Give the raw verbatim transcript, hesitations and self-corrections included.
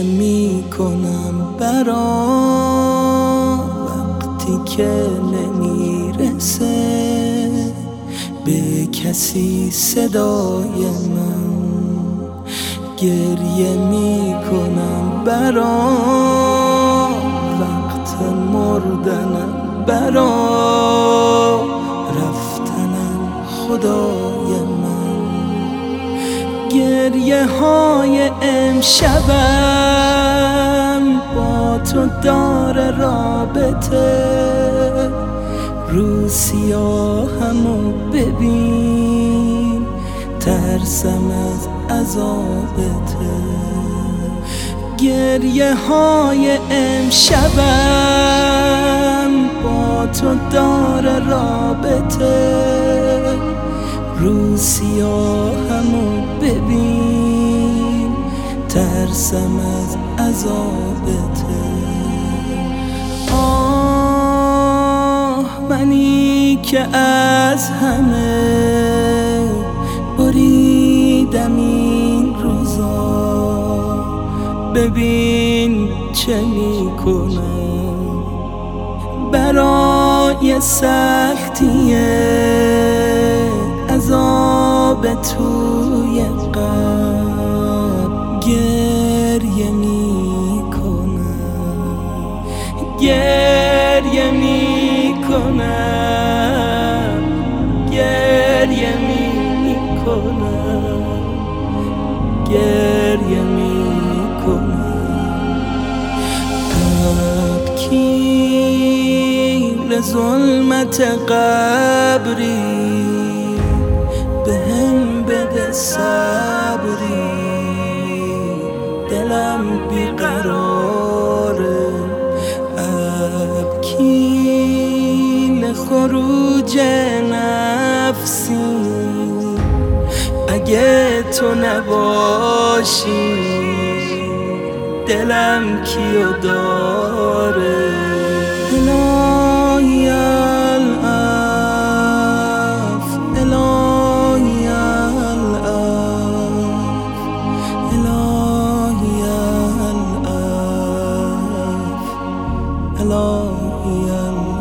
می کنم برا وقتی که نمیرسه به کسی صدای من. گریه می کنم برا وقت مردنم، برا رفتنم خدای من. گریه های امشبم با تو داره رابطه، رو سیاهمو ببین ترسم از عذابته. گریه های امشبم با تو داره رابطه، رو سیاهمو ببین ترسم از عذابته. آه منی که از همه بریدم این روزا، ببین چه میکنم برای سختی عذاب توی قلب. گریه میکنم، گریه میکنم، گریه میکنم، گریه میکنم. تبکیر ظلمت قبری بهم بده صبری، دلم بیقراره. ابکیل خروج نفسی اگه تو نباشی دلم کیو داره. الهی العف، الهی العف، الهی العف، الهی العف.